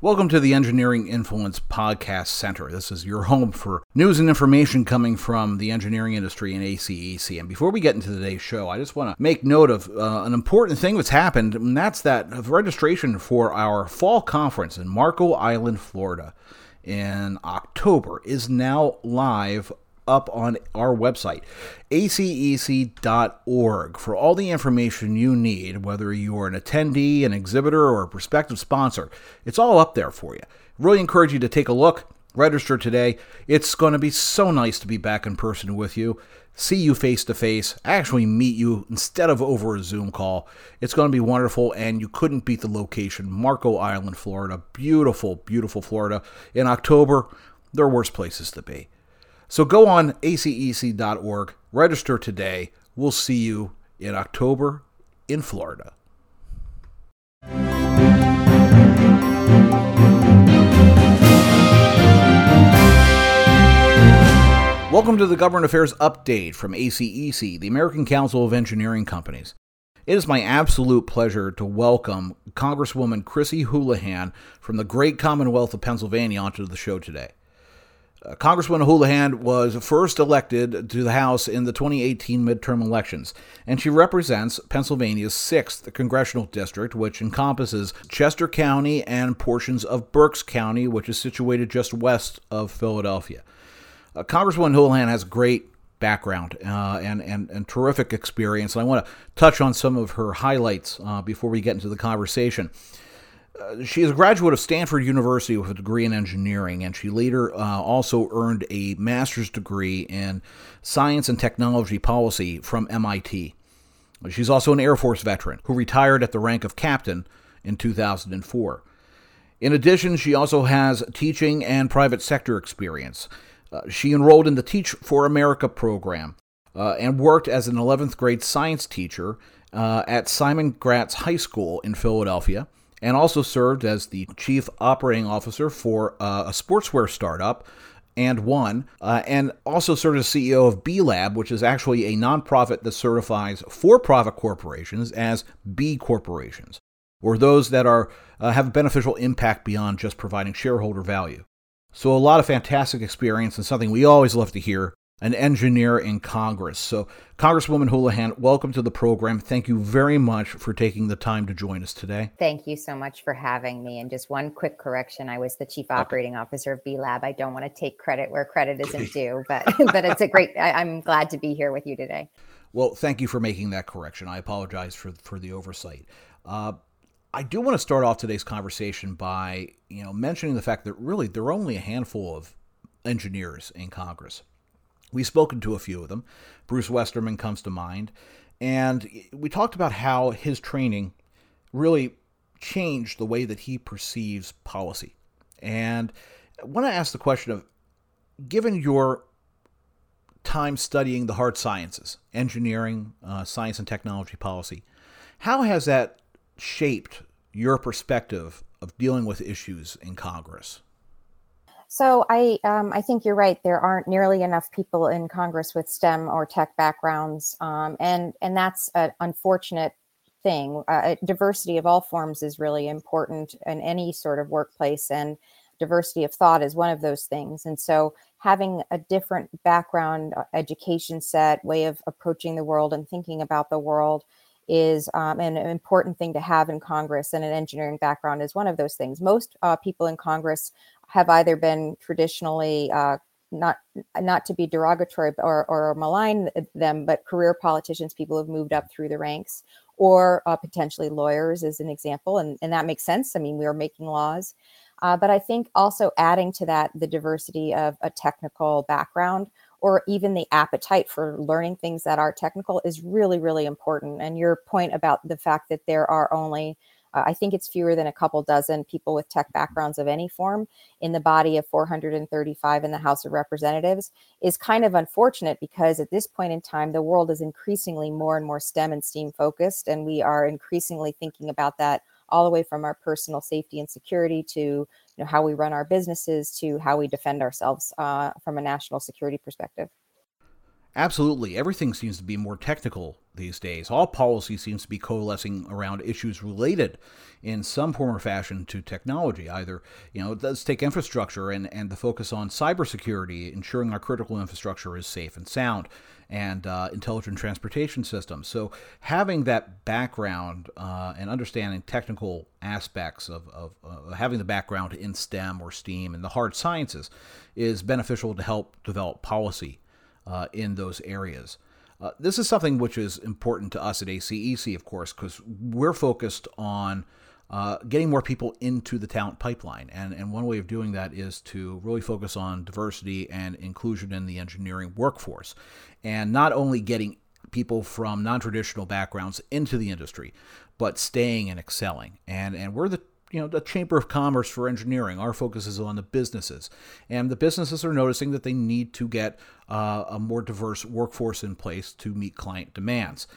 Welcome to the Engineering Influence Podcast Center. This is your home for news and information coming from the engineering industry and ACEC. And before we get into today's show, I just want to make note of an important thing that's happened, and that's that registration for our fall conference in Marco Island, Florida in October is now live up on our website, acec.org, for all the information you need, whether you're an attendee, an exhibitor, or a prospective sponsor. It's all up there for you. Really encourage you to take a look, register today. It's going to be so nice to be back in person with you, see you face to face, actually meet you instead of over a Zoom call. It's going to be wonderful, and you couldn't beat the location. Marco Island, Florida. Beautiful, beautiful Florida. In October, there are worse places to be. So go on acec.org, register today. We'll see you in October in Florida. Welcome to the Government Affairs Update from ACEC, the American Council of Engineering Companies. It is my absolute pleasure to welcome Congresswoman Chrissy Houlihan from the great Commonwealth of Pennsylvania onto the show today. Congresswoman Houlihan was first elected to the House in the 2018 midterm elections, and she represents Pennsylvania's 6th congressional district, which encompasses Chester County and portions of Berks County, which is situated just west of Philadelphia. Congresswoman Houlihan has great background and terrific experience, and I want to touch on some of her highlights before we get into the conversation. She is a graduate of Stanford University with a degree in engineering, and she later also earned a master's degree in science and technology policy from MIT. She's also an Air Force veteran who retired at the rank of captain in 2004. In addition, she also has teaching and private sector experience. She enrolled in the Teach for America program and worked as an 11th grade science teacher at Simon Gratz High School in Philadelphia, and also served as the chief operating officer for a sportswear startup, and also served as CEO of B Lab, which is actually a nonprofit that certifies for-profit corporations as B corporations, or those that have beneficial impact beyond just providing shareholder value. So a lot of fantastic experience, and something we always love to hear, an engineer in Congress. So Congresswoman Houlihan, welcome to the program. Thank you very much for taking the time to join us today. Thank you so much for having me. And just one quick correction, I was the chief operating officer of B Lab. I don't want to take credit where credit isn't due, but it's a great, I'm glad to be here with you today. Well, thank you for making that correction. I apologize for the oversight. I do want to start off today's conversation by, mentioning the fact that really there are only a handful of engineers in Congress. We've spoken to a few of them. Bruce Westerman comes to mind. And we talked about how his training really changed the way that he perceives policy. And I want to ask the question of, given your time studying the hard sciences, engineering, science and technology policy, how has that shaped your perspective of dealing with issues in Congress? So I think you're right. There aren't nearly enough people in Congress with STEM or tech backgrounds, and that's an unfortunate thing. Diversity of all forms is really important in any sort of workplace, and diversity of thought is one of those things. And so having a different background, education set, way of approaching the world and thinking about the world is an important thing to have in Congress, and an engineering background is one of those things. Most people in Congress have either been traditionally, not to be derogatory or malign them, but career politicians, people who've moved up through the ranks, or potentially lawyers as an example, and that makes sense. I mean, we are making laws. But I think also adding to that the diversity of a technical background, or even the appetite for learning things that are technical, is really, really important. And your point about the fact that there are only, I think it's fewer than a couple dozen people with tech backgrounds of any form in the body of 435 in the House of Representatives is kind of unfortunate, because at this point in time, the world is increasingly more and more STEM and STEAM focused, and we are increasingly thinking about that all the way from our personal safety and security to how we run our businesses to how we defend ourselves from a national security perspective. Absolutely. Everything seems to be more technical these days. All policy seems to be coalescing around issues related in some form or fashion to technology. Either, let's take infrastructure and the focus on cybersecurity, ensuring our critical infrastructure is safe and sound, and intelligent transportation systems. So having that background and understanding technical aspects of having the background in STEM or STEAM and the hard sciences is beneficial to help develop policy in those areas. This is something which is important to us at ACEC, of course, because we're focused on getting more people into the talent pipeline. And one way of doing that is to really focus on diversity and inclusion in the engineering workforce. And not only getting people from non-traditional backgrounds into the industry, but staying and excelling. And we're the Chamber of Commerce for engineering. Our focus is on the businesses. And the businesses are noticing that they need to get a more diverse workforce in place to meet client demands.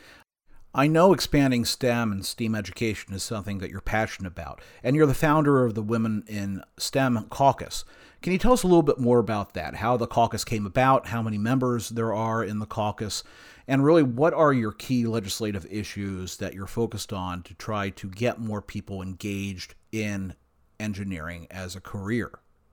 I know expanding STEM and STEAM education is something that you're passionate about, and you're the founder of the Women in STEM Caucus. Can you tell us a little bit more about that, how the caucus came about, how many members there are in the caucus, and really what are your key legislative issues that you're focused on to try to get more people engaged in engineering as a career?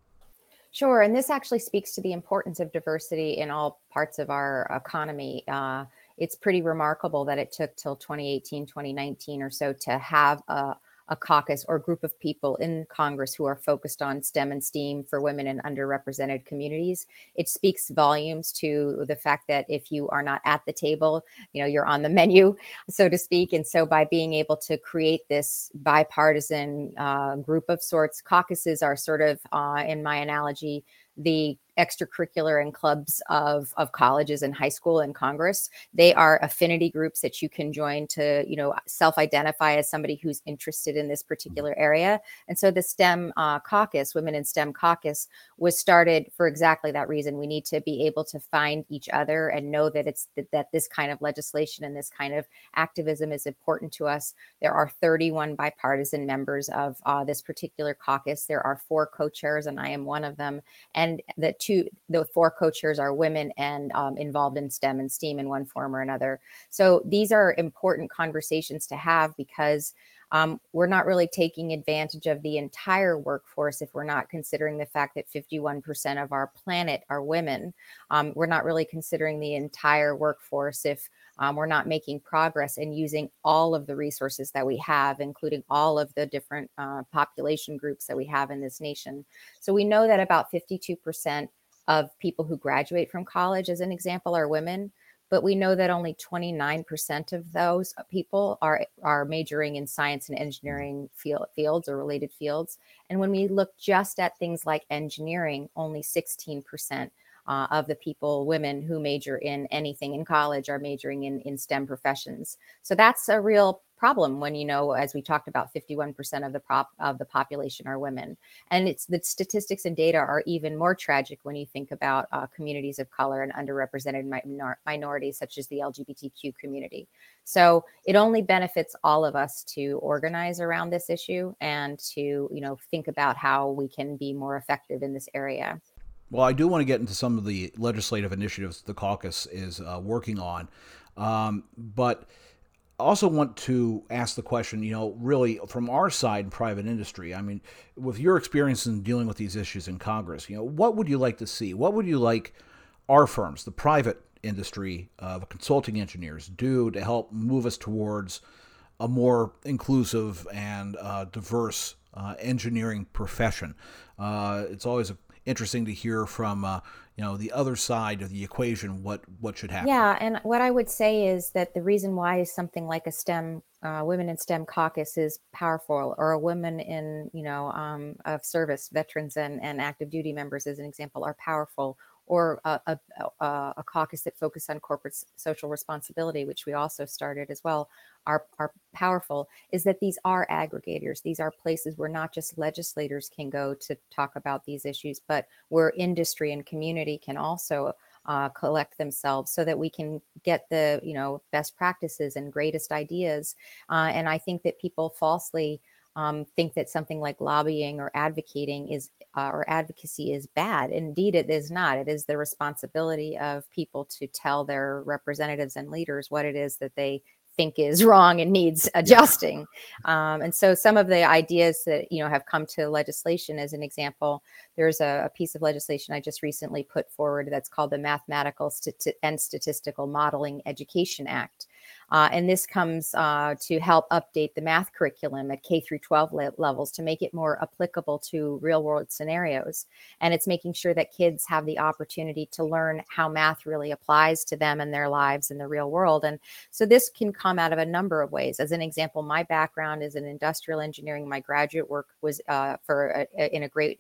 Sure. And this actually speaks to the importance of diversity in all parts of our economy. It's pretty remarkable that it took till 2018, 2019 or so to have a caucus or group of people in Congress who are focused on STEM and STEAM for women in underrepresented communities. It speaks volumes to the fact that if you are not at the table, you're on the menu, so to speak. And so by being able to create this bipartisan group of sorts, caucuses are sort of, in my analogy, the extracurricular and clubs of colleges and high school and Congress. They are affinity groups that you can join to, self-identify as somebody who's interested in this particular area. And so the STEM caucus, Women in STEM Caucus, was started for exactly that reason. We need to be able to find each other and know that that this kind of legislation and this kind of activism is important to us. There are 31 bipartisan members of this particular caucus. There are 4 co-chairs, and I am one of them. And the 4 co-chairs are women and involved in STEM and STEAM in one form or another. So these are important conversations to have because we're not really taking advantage of the entire workforce if we're not considering the fact that 51% of our planet are women. We're not really considering the entire workforce if we're not making progress in using all of the resources that we have, including all of the different population groups that we have in this nation. So we know that about 52% of people who graduate from college, as an example, are women. But we know that only 29% of those people are majoring in science and engineering fields or related fields. And when we look just at things like engineering, only 16% of the women who major in anything in college are majoring in STEM professions. So that's a real problem when, as we talked about, 51% of the population are women. And it's the statistics and data are even more tragic when you think about communities of color and underrepresented minorities, such as the LGBTQ community. So it only benefits all of us to organize around this issue and to, think about how we can be more effective in this area. Well, I do want to get into some of the legislative initiatives the caucus is working on, but I also want to ask the question, really from our side in private industry, I mean, with your experience in dealing with these issues in Congress, what would you like to see? What would you like our firms, the private industry of consulting engineers, do to help move us towards a more inclusive and diverse engineering profession? It's always interesting to hear from the other side of the equation what should happen. Yeah, and what I would say is that the reason why something like a STEM Women in STEM Caucus is powerful, or a women in of service, veterans and active duty members, as an example, are powerful, or a caucus that focus on corporate social responsibility, which we also started as well, are powerful, is that these are aggregators. These are places where not just legislators can go to talk about these issues, but where industry and community can also collect themselves so that we can get the best practices and greatest ideas. And I think that people falsely think that something like lobbying or advocating is or advocacy is bad. Indeed, it is not. It is the responsibility of people to tell their representatives and leaders what it is that they think is wrong and needs adjusting. And so some of the ideas that, have come to legislation, as an example, there's a piece of legislation I just recently put forward that's called the Mathematical and Statistical Modeling Education Act. And this comes to help update the math curriculum at K through 12 levels to make it more applicable to real world scenarios. And it's making sure that kids have the opportunity to learn how math really applies to them and their lives in the real world. And so this can come out of a number of ways. As an example, my background is in industrial engineering. My graduate work was in a great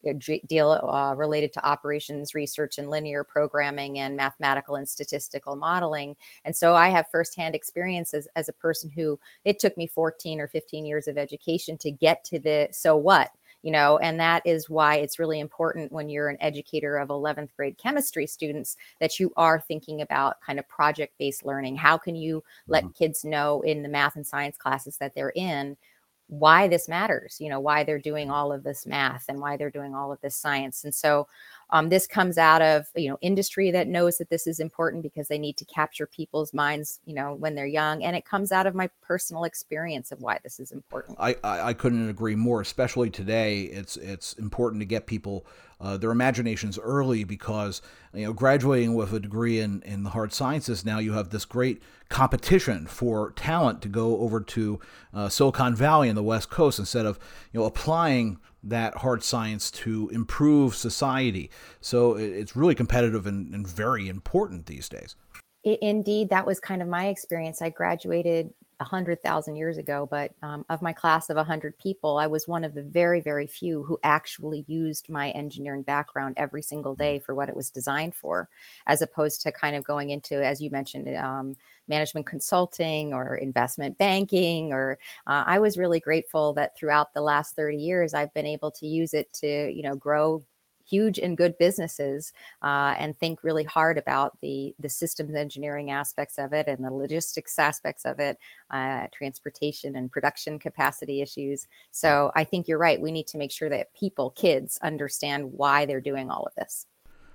deal related to operations research and linear programming and mathematical and statistical modeling. And so I have firsthand experience as a person who, it took me 14 or 15 years of education to get to the so what, and that is why it's really important when you're an educator of 11th grade chemistry students that you are thinking about kind of project-based learning. How can you let kids know in the math and science classes that they're in why this matters, why they're doing all of this math and why they're doing all of this science. And so this comes out of, industry that knows that this is important because they need to capture people's minds, when they're young. And it comes out of my personal experience of why this is important. I couldn't agree more, especially today. It's important to get people their imaginations early because, graduating with a degree in the hard sciences, now you have this great competition for talent to go over to Silicon Valley and the West Coast instead of, applying that hard science to improve society. So it's really competitive and very important these days. Indeed, that was kind of my experience. I graduated 100,000 years ago, but of my class of 100 people, I was one of the very, very few who actually used my engineering background every single day for what it was designed for, as opposed to kind of going into, as you mentioned, management consulting or investment banking. Or I was really grateful that throughout the last 30 years, I've been able to use it to, grow huge and good businesses and think really hard about the systems engineering aspects of it and the logistics aspects of it, transportation and production capacity issues. So I think you're right. We need to make sure that kids understand why they're doing all of this.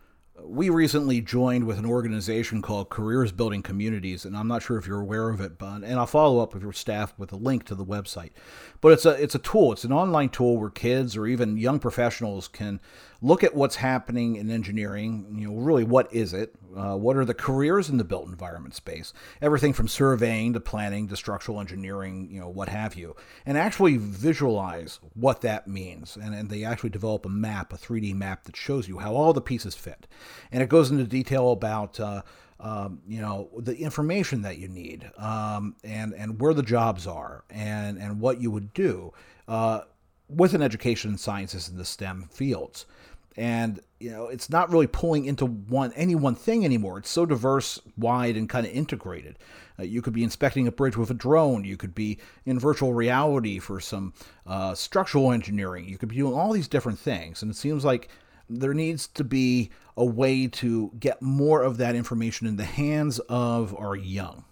We recently joined with an organization called Careers Building Communities, and I'm not sure if you're aware of it, but and I'll follow up with your staff with a link to the website. But it's a tool. It's an online tool where kids or even young professionals can look at what's happening in engineering. Really, what is it? What are the careers in the built environment space? Everything from surveying to planning to structural engineering, what have you, and actually visualize what that means. And they actually develop a map, a 3D map that shows you how all the pieces fit. And it goes into detail about the information that you need and where the jobs are and what you would do with an education in sciences in the STEM fields. And it's not really pulling into any one thing anymore. It's so diverse, wide, and kind of integrated. You could be inspecting a bridge with a drone. You could be in virtual reality for some structural engineering. You could be doing all these different things. And it seems like there needs to be a way to get more of that information in the hands of our young.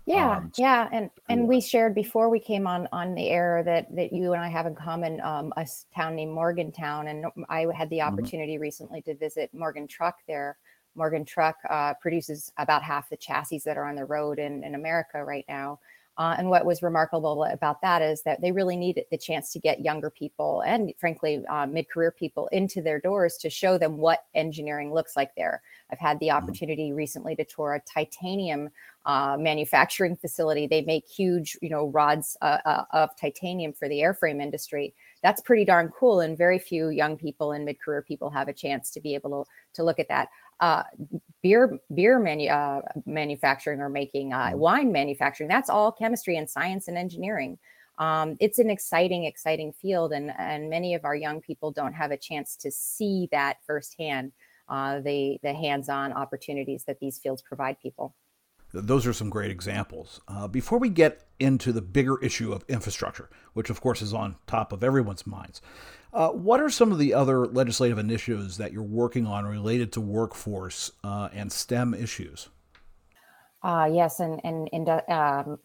And we shared before we came on the air that you and I have in common a town named Morgantown, and I had the opportunity recently to visit Morgan Truck there. Morgan Truck produces about half the chassis that are on the road in America right now. And what was remarkable about that is that they really needed the chance to get younger people and, frankly, mid-career people into their doors to show them what engineering looks like there. I've had the opportunity recently to tour a titanium manufacturing facility. They make huge, rods of titanium for the airframe industry. That's pretty darn cool. And very few young people and mid-career people have a chance to be able to look at that. Beer manufacturing or making wine manufacturing. That's all chemistry and science and engineering. It's an exciting field. And many of our young people don't have a chance to see that firsthand, the hands-on opportunities that these fields provide people. Those are some great examples. Before we get into the bigger issue of infrastructure, which of course is on top of everyone's minds, what are some of the other legislative initiatives that you're working on related to workforce and STEM issues? Yes, and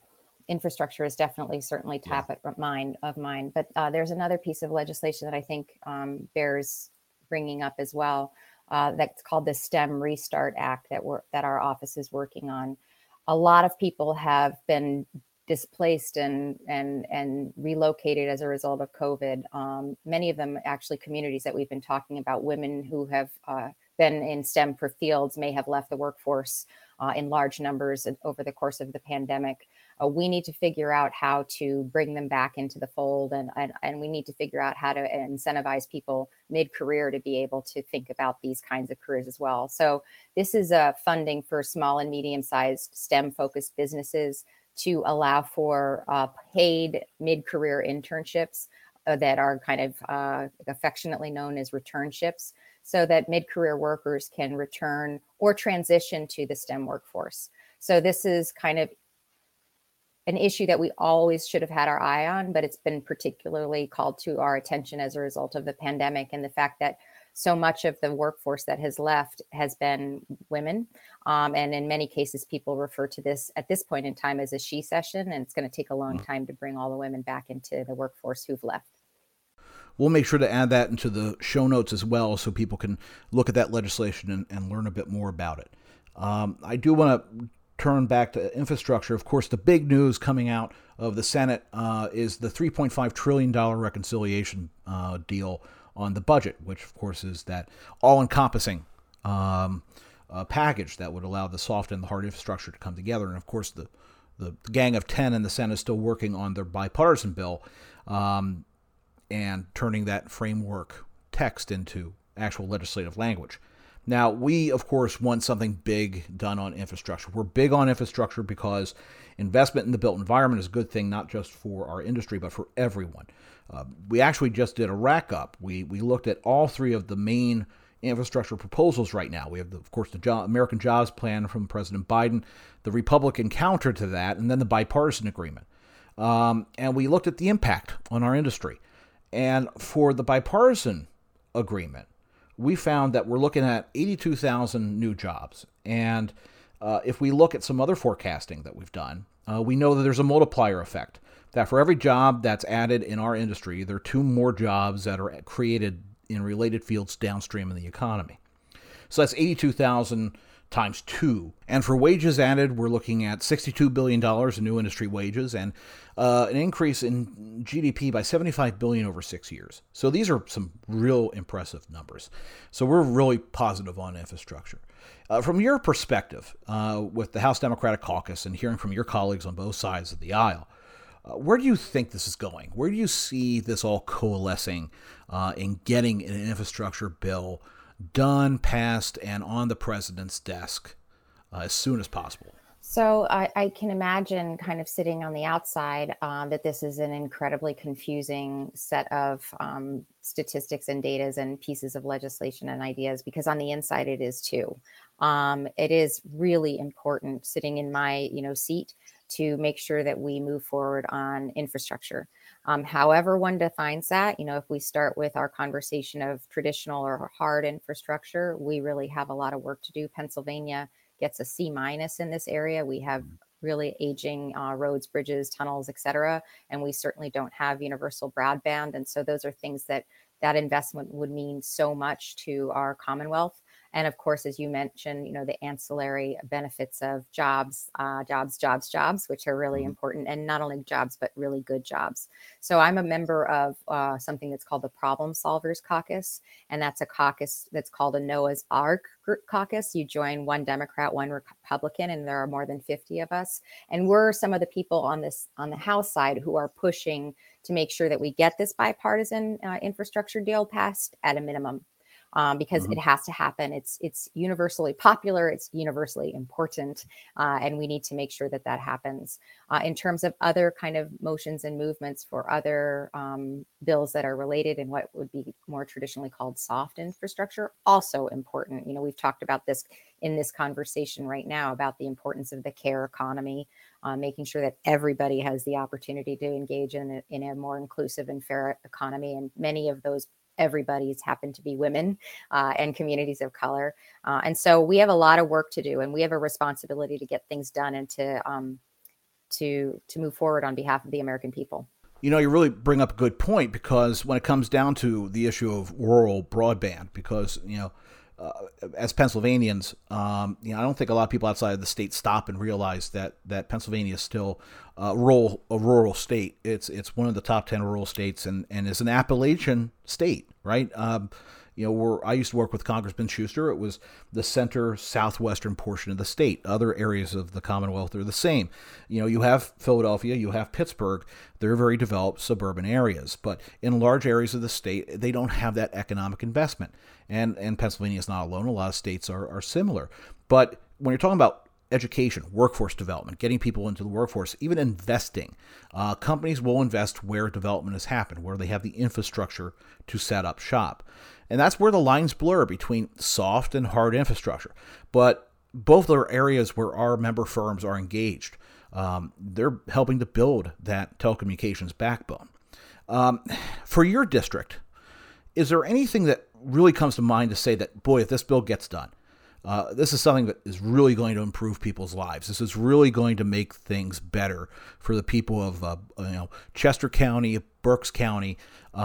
infrastructure is definitely certainly top of mind. But there's another piece of legislation that I think bears bringing up as well. That's called the STEM Restart Act that our office is working on. A lot of people have been displaced and relocated as a result of COVID. Many of them actually communities that we've been talking about, women who have been in STEM for fields may have left the workforce in large numbers over the course of the pandemic. We need to figure out how to bring them back into the fold, and we need to figure out how to incentivize people mid-career to be able to think about these kinds of careers as well. So this is funding for small and medium-sized STEM-focused businesses to allow for paid mid-career internships that are kind of affectionately known as returnships, so that mid-career workers can return or transition to the STEM workforce. So this is kind of an issue that we always should have had our eye on, but it's been particularly called to our attention as a result of the pandemic and the fact that so much of the workforce that has left has been women. And in many cases, people refer to this at this point in time as a she session, and it's going to take a long time to bring all the women back into the workforce who've left. We'll make sure to add that into the show notes as well so people can look at that legislation and learn a bit more about it. I do want to turn back to infrastructure. Of course, the big news coming out of the Senate is the $3.5 trillion reconciliation deal on the budget, which, of course, is that all-encompassing package that would allow the soft and the hard infrastructure to come together. And, of course, the Gang of 10 in the Senate is still working on their bipartisan bill and turning that framework text into actual legislative language. Now, we, of course, want something big done on infrastructure. We're big on infrastructure because investment in the built environment is a good thing, not just for our industry, but for everyone. We actually just did a rack up. We looked at all three of the main infrastructure proposals right now. We have, of course, the American Jobs Plan from President Biden, the Republican counter to that, and then the bipartisan agreement. And we looked at the impact on our industry. And for the bipartisan agreement, we found that we're looking at 82,000 new jobs. And if we look at some other forecasting that we've done, we know that there's a multiplier effect, that for every job that's added in our industry, there are 2 more jobs that are created in related fields downstream in the economy. So that's 82,000 times 2. And for wages added, we're looking at $62 billion in new industry wages and an increase in GDP by $75 billion over 6 years. So these are some real impressive numbers. So we're really positive on infrastructure. From your perspective, with the House Democratic Caucus and hearing from your colleagues on both sides of the aisle, where do you think this is going? Where do you see this all coalescing in getting an infrastructure bill done, passed, and on the president's desk as soon as possible? So I can imagine kind of sitting on the outside that this is an incredibly confusing set of statistics and data and pieces of legislation and ideas, because on the inside it is too. It is really important sitting in my seat to make sure that we move forward on infrastructure. However one defines that, if we start with our conversation of traditional or hard infrastructure, we really have a lot of work to do. Pennsylvania gets a C- in this area. We have really aging roads, bridges, tunnels, et cetera. And we certainly don't have universal broadband. And so those are things that investment would mean so much to our Commonwealth. And of course, as you mentioned, the ancillary benefits of jobs, which are really important, and not only jobs, but really good jobs. So I'm a member of something that's called the Problem Solvers Caucus, and that's a caucus that's called a Noah's Ark caucus. You join one Democrat, one Republican, and there are more than 50 of us. And we're some of the people on the House side who are pushing to make sure that we get this bipartisan infrastructure deal passed at a minimum. Because it has to happen. It's universally popular, it's universally important, and we need to make sure that happens. In terms of other kind of motions and movements for other bills that are related and what would be more traditionally called soft infrastructure, also important. We've talked about this in this conversation right now about the importance of the care economy, making sure that everybody has the opportunity to engage in a more inclusive and fair economy, and many of those everybody's happen to be women and communities of color. And so we have a lot of work to do, and we have a responsibility to get things done and to to move forward on behalf of the American people. You know, you really bring up a good point, because when it comes down to the issue of rural broadband, because, as Pennsylvanians, I don't think a lot of people outside of the state stop and realize that Pennsylvania is still a rural state. It's one of the top 10 rural states, and is an Appalachian state, right? I used to work with Congressman Schuster. It was the center southwestern portion of the state. Other areas of the Commonwealth are the same. You have Philadelphia, you have Pittsburgh. They're very developed suburban areas, but in large areas of the state, they don't have that economic investment. And Pennsylvania is not alone. A lot of states are similar. But when you're talking about education, workforce development, getting people into the workforce, even investing, companies will invest where development has happened, where they have the infrastructure to set up shop. And that's where the lines blur between soft and hard infrastructure. But both are areas where our member firms are engaged. They're helping to build that telecommunications backbone. For your district, is there anything that really comes to mind to say that, boy, if this bill gets done, this is something that is really going to improve people's lives. This is really going to make things better for the people of Chester County, Berks County,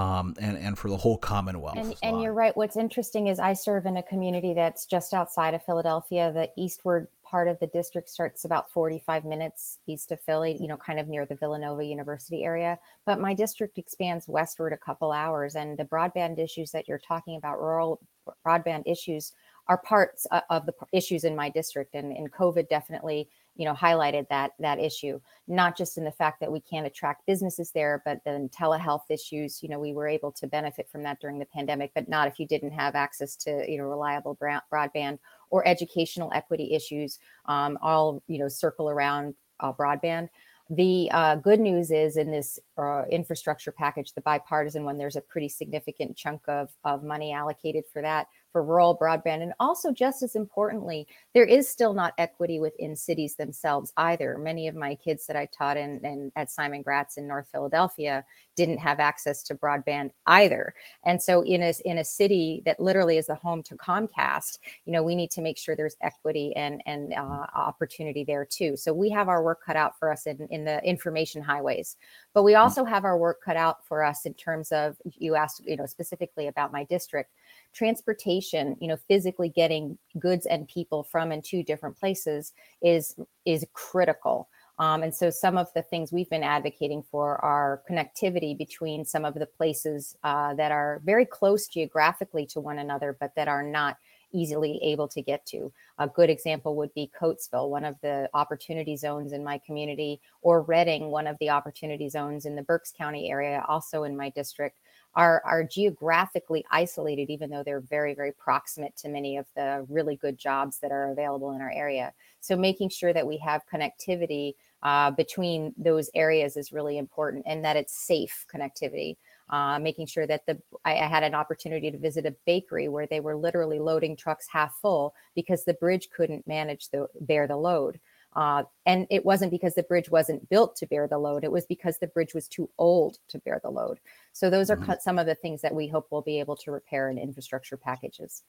and for the whole Commonwealth. And you're right. What's interesting is I serve in a community that's just outside of Philadelphia. The eastward part of the district starts about 45 minutes east of Philly, kind of near the Villanova University area. But my district expands westward a couple hours. And the broadband issues that you're talking about, rural broadband issues, are parts of the issues in my district. And COVID definitely, highlighted that issue, not just in the fact that we can't attract businesses there, but then telehealth issues. We were able to benefit from that during the pandemic, but not if you didn't have access to, reliable broadband, or educational equity issues, all, circle around broadband. The good news is in this infrastructure package, the bipartisan one, there's a pretty significant chunk of money allocated for that, for rural broadband. And also, just as importantly, there is still not equity within cities themselves either. Many of my kids that I taught in at Simon Gratz in North Philadelphia didn't have access to broadband either. And so in a city that literally is the home to Comcast, we need to make sure there's equity and opportunity there too. So we have our work cut out for us in the information highways, but we also have our work cut out for us in terms of, you asked, specifically about my district, transportation, physically getting goods and people from and to different places is critical. And so some of the things we've been advocating for are connectivity between some of the places that are very close geographically to one another, but that are not easily able to get to. A good example would be Coatesville, one of the opportunity zones in my community, or Reading, one of the opportunity zones in the Berks County area, also in my district, are geographically isolated, even though they're very, very proximate to many of the really good jobs that are available in our area. So making sure that we have connectivity between those areas is really important, and that it's safe connectivity. Making sure that I had an opportunity to visit a bakery where they were literally loading trucks half full because the bridge couldn't bear the load. And it wasn't because the bridge wasn't built to bear the load. It was because the bridge was too old to bear the load. So those are some of the things that we hope we'll be able to repair in infrastructure packages.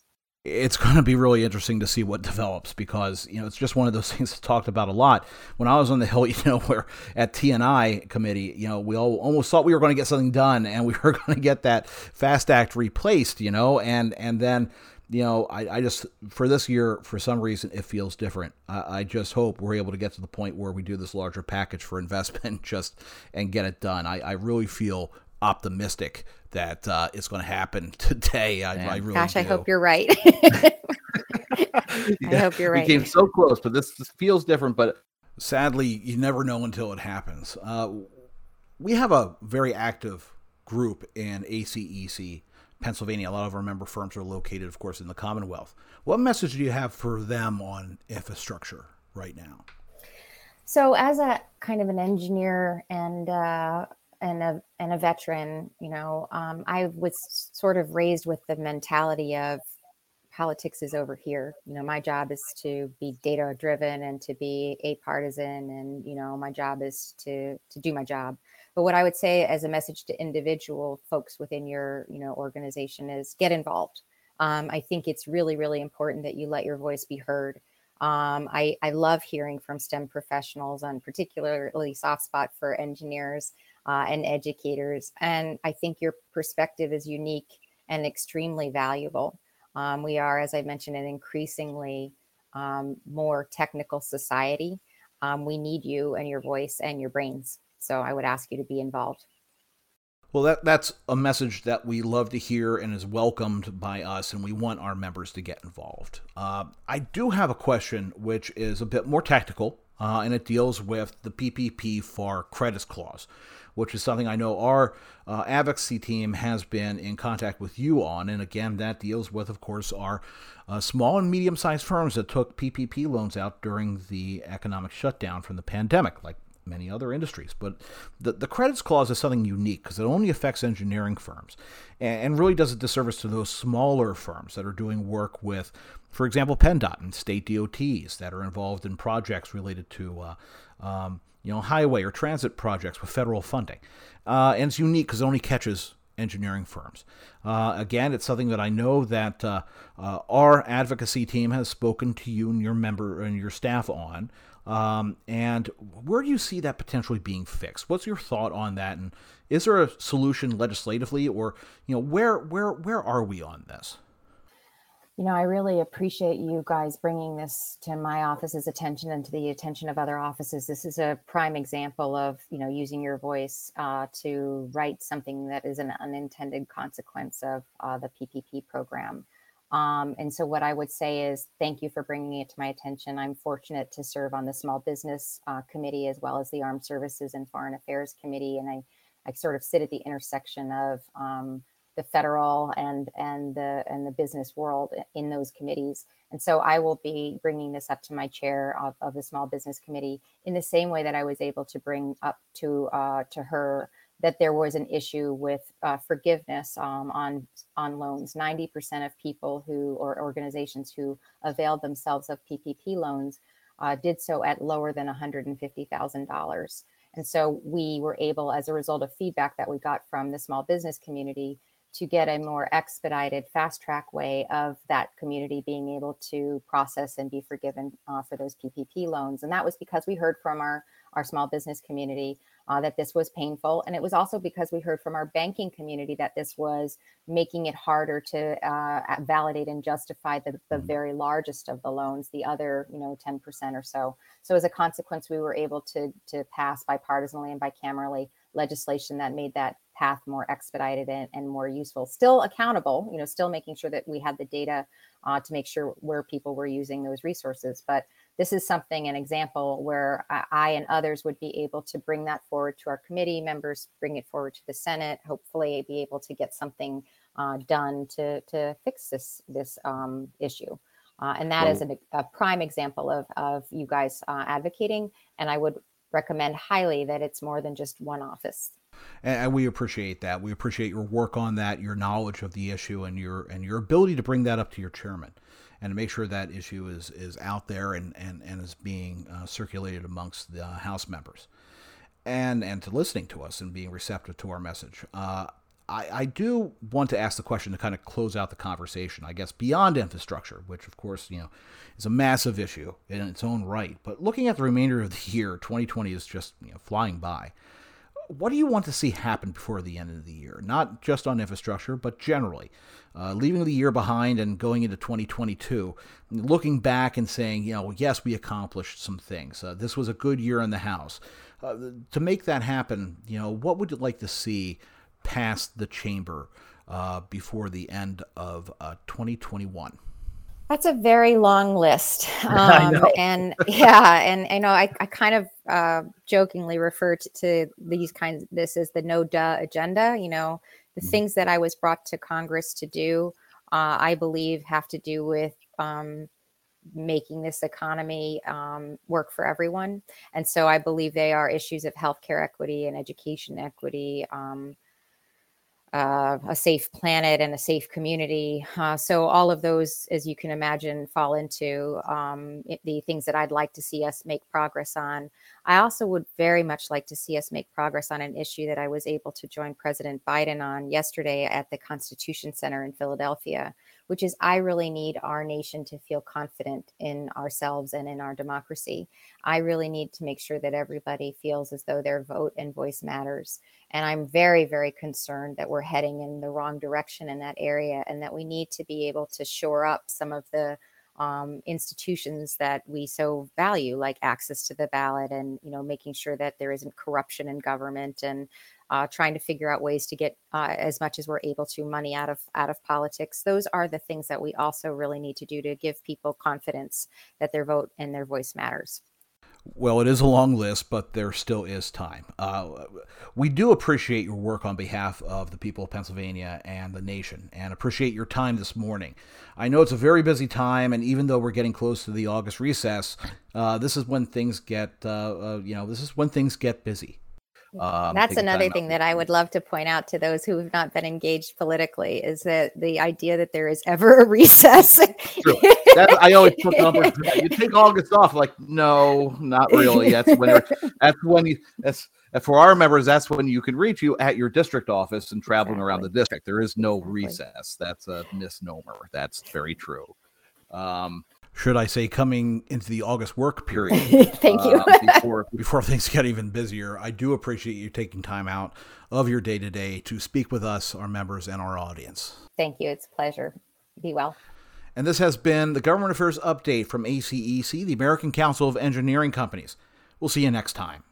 It's going to be really interesting to see what develops, because, it's just one of those things that's talked about a lot. When I was on the Hill, where at TNI committee, we all almost thought we were going to get something done, and we were going to get that FAST Act replaced, and then, I just, for this year, for some reason, it feels different. I just hope we're able to get to the point where we do this larger package for investment and get it done. I really feel optimistic that it's going to happen today. I really do. I hope you're right. I hope you're right. We came so close, but this feels different. But sadly, you never know until it happens. We have a very active group in ACEC Pennsylvania. A lot of our member firms are located, of course, in the Commonwealth. What message do you have for them on infrastructure right now? So as a kind of an engineer and a veteran, I was sort of raised with the mentality of politics is over here. My job is to be data driven and to be apartisan, and my job is to do my job. But what I would say as a message to individual folks within your organization is get involved. I think it's really, really important that you let your voice be heard. I love hearing from STEM professionals, and particularly soft spot for engineers and educators. And I think your perspective is unique and extremely valuable. We are, as I mentioned, an increasingly more technical society. We need you and your voice and your brains. So I would ask you to be involved. Well, that's a message that we love to hear and is welcomed by us, and we want our members to get involved. I do have a question which is a bit more technical, and it deals with the PPP FAR credits clause, which is something I know our advocacy team has been in contact with you on. And again, that deals with, of course, our small and medium-sized firms that took PPP loans out during the economic shutdown from the pandemic, like many other industries. But the credits clause is something unique because it only affects engineering firms and really does a disservice to those smaller firms that are doing work with, for example, PennDOT and state DOTs that are involved in projects related to highway or transit projects with federal funding. And it's unique because it only catches engineering firms. Again, it's something that I know that our advocacy team has spoken to you and your member and your staff on. And where do you see that potentially being fixed? What's your thought on that? And is there a solution legislatively, or where are we on this? I really appreciate you guys bringing this to my office's attention and to the attention of other offices. This is a prime example of, using your voice to write something that is an unintended consequence of the PPP program. And so what I would say is thank you for bringing it to my attention. I'm fortunate to serve on the Small Business Committee as well as the Armed Services and Foreign Affairs Committee. And I sort of sit at the intersection of the federal and the business world in those committees. And so I will be bringing this up to my chair of the Small Business Committee in the same way that I was able to bring up to her that there was an issue with forgiveness on loans. 90% of people or organizations who availed themselves of PPP loans did so at lower than $150,000. And so we were able, as a result of feedback that we got from the small business community, to get a more expedited, fast track way of that community being able to process and be forgiven for those PPP loans. And that was because we heard from our small business community that this was painful. And it was also because we heard from our banking community that this was making it harder to validate and justify the very largest of the loans, the other, 10% or so. So as a consequence, we were able to pass bipartisanly and bicamerally legislation that made that path more expedited and more useful, still accountable, still making sure that we had the data to make sure where people were using those resources. But this is an example where I and others would be able to bring that forward to our committee members, bring it forward to the Senate, hopefully be able to get something done to fix this issue. And that is a prime example of you guys advocating. And I would recommend highly that it's more than just one office. And we appreciate that. We appreciate your work on that, your knowledge of the issue, and your ability to bring that up to your chairman and to make sure that issue is out there and is being circulated amongst the House members and to listening to us and being receptive to our message. I do want to ask the question to kind of close out the conversation, I guess, beyond infrastructure, which, of course, is a massive issue in its own right. But looking at the remainder of the year, 2020 is just flying by. What do you want to see happen before the end of the year? Not just on infrastructure, but generally. Leaving the year behind and going into 2022, looking back and saying, yes, we accomplished some things. This was a good year in the House. To make that happen, what would you like to see past the chamber before the end of 2021? That's a very long list. I know. And I kind of jokingly refer to this as the no duh agenda. The things that I was brought to Congress to do, I believe have to do with making this economy work for everyone. And so I believe they are issues of healthcare equity and education equity, a safe planet and a safe community. So all of those, as you can imagine, fall into the things that I'd like to see us make progress on. I also would very much like to see us make progress on an issue that I was able to join President Biden on yesterday at the Constitution Center in Philadelphia, which is I really need our nation to feel confident in ourselves and in our democracy. I really need to make sure that everybody feels as though their vote and voice matters. And I'm very, very concerned that we're heading in the wrong direction in that area, and that we need to be able to shore up some of the institutions that we so value, like access to the ballot, and making sure that there isn't corruption in government, and trying to figure out ways to get as much as we're able to money out of politics. Those are the things that we also really need to do to give people confidence that their vote and their voice matters. Well, it is a long list, but there still is time. We do appreciate your work on behalf of the people of Pennsylvania and the nation, and appreciate your time this morning. I know it's a very busy time, and even though we're getting close to the August recess, this is when things get busy. That's another thing that I would love to point out to those who have not been engaged politically, is that the idea that there is ever a recess. True. I always put numbers. You take August off, like, no, not really. For our members, that's when you can reach you at your district office and traveling around the district. There is no recess. That's a misnomer. That's very true. Should I say, coming into the August work period. Thank you. Before things get even busier, I do appreciate you taking time out of your day-to-day to speak with us, our members, and our audience. Thank you. It's a pleasure. Be well. And this has been the Government Affairs Update from ACEC, the American Council of Engineering Companies. We'll see you next time.